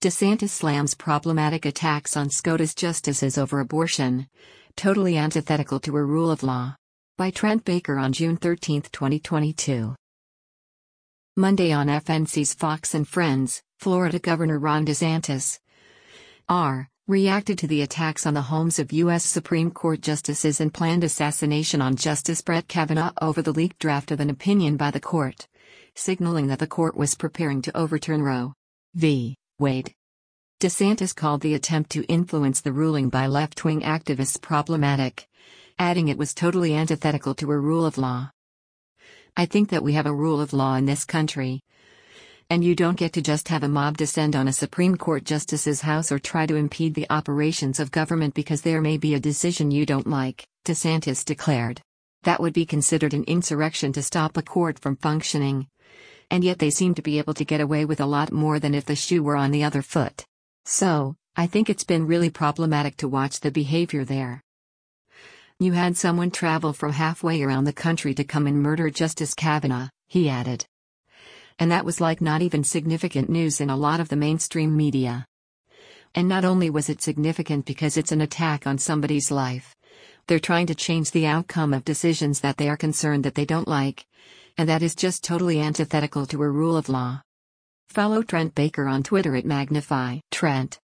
DeSantis slams problematic attacks on SCOTUS justices over abortion. Totally antithetical to a rule of law. By Trent Baker on June 13, 2022. Monday on FNC's Fox and Friends, Florida Governor Ron DeSantis reacted to the attacks on the homes of U.S. Supreme Court justices and planned assassination on Justice Brett Kavanaugh over the leaked draft of an opinion by the court, signaling that the court was preparing to overturn Roe v. Wade. DeSantis called the attempt to influence the ruling by left-wing activists problematic, adding it was totally antithetical to a rule of law. "I think that we have a rule of law in this country. And you don't get to just have a mob descend on a Supreme Court justice's house or try to impede the operations of government because there may be a decision you don't like," DeSantis declared. "That would be considered an insurrection to stop a court from functioning. And yet they seem to be able to get away with a lot more than if the shoe were on the other foot. So, I think it's been really problematic to watch the behavior there. You had someone travel from halfway around the country to come and murder Justice Kavanaugh," he added. "And that was like not even significant news in a lot of the mainstream media. And not only was it significant because it's an attack on somebody's life, they're trying to change the outcome of decisions that they are concerned that they don't like, and that is just totally antithetical to a rule of law." Follow Trent Baker on Twitter at Magnify Trent.